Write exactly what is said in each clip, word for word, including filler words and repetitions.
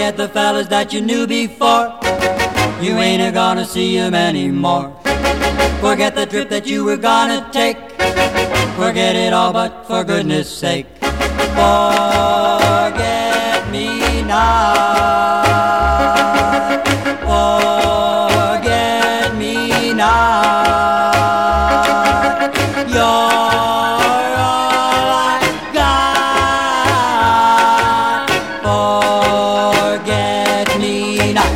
Forget the fellas that you knew before. You ain't gonna see 'em anymore. Forget the trip that you were gonna take. Forget it all, but for goodness sake, forget me not. Forget me not. You're all I got. Forget me not.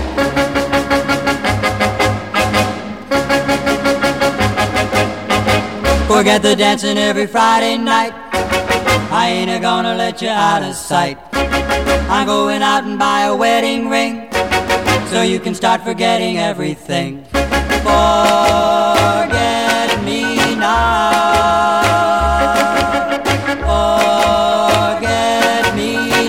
Forget the dancing every Friday night. I ain't gonna let you out of sight. I'm going out and buy a wedding ring, so you can start forgetting everything. Forget me not. Forget me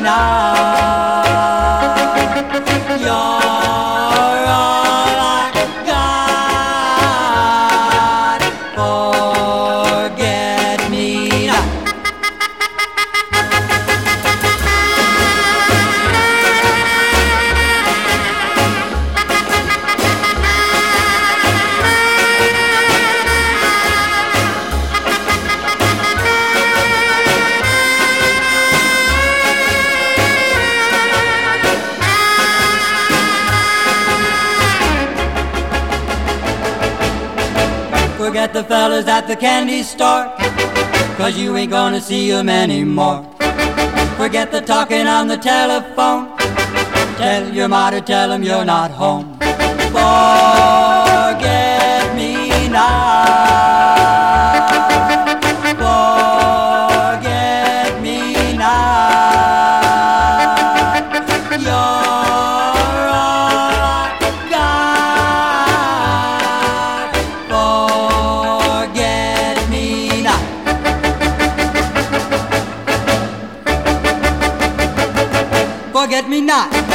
not. You're all I got. Forget me not. Forget the fellas at the candy store, 'cause you ain't gonna see 'em anymore. Forget the talking on the telephone. Tell your ma to tell 'em you're not home. Forget me not. Forget me not. You're all I got. Forget me not. Forget me not.